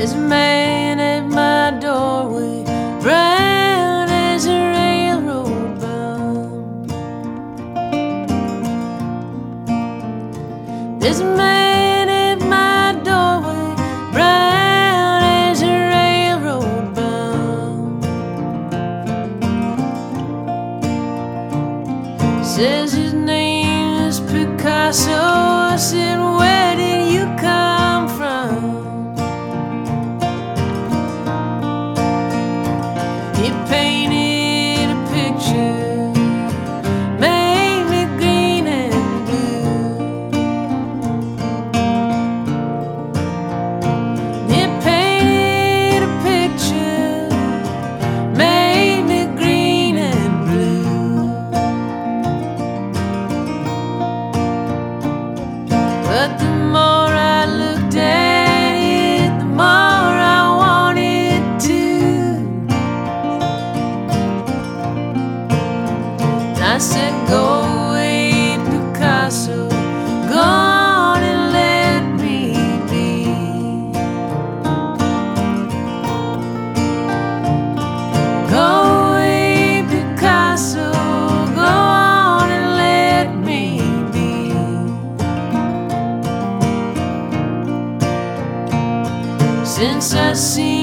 There's a man at my doorway, brown as a railroad bum. There's a man at my doorway, brown as a railroad bum. Says his name is Picasso. I said, where did you come from? He painted a picture, made me green and blue. He painted a picture, made me green and blue. But the more I looked at it, the more I wanted to. I said, go away, Picasso, go on and let me be. Go away, Picasso, go on and let me be. Since I seen